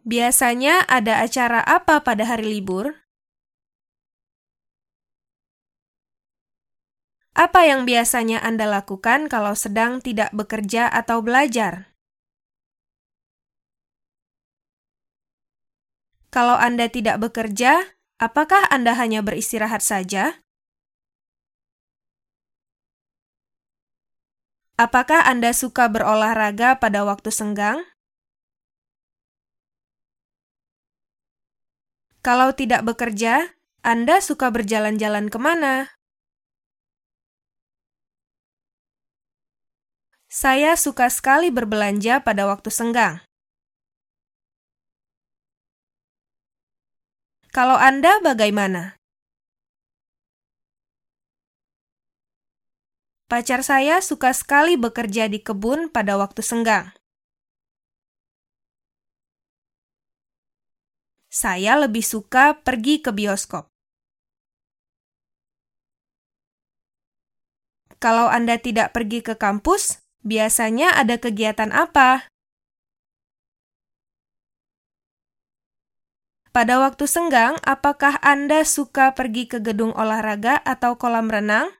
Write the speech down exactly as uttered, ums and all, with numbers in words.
Biasanya ada acara apa pada hari libur? Apa yang biasanya Anda lakukan kalau sedang tidak bekerja atau belajar? Kalau Anda tidak bekerja, apakah Anda hanya beristirahat saja? Apakah Anda suka berolahraga pada waktu senggang? Kalau tidak bekerja, Anda suka berjalan-jalan kemana? Saya suka sekali berbelanja pada waktu senggang. Kalau Anda bagaimana? Pacar saya suka sekali bekerja di kebun pada waktu senggang. Saya lebih suka pergi ke bioskop. Kalau Anda tidak pergi ke kampus, biasanya ada kegiatan apa? Pada waktu senggang, apakah Anda suka pergi ke gedung olahraga atau kolam renang?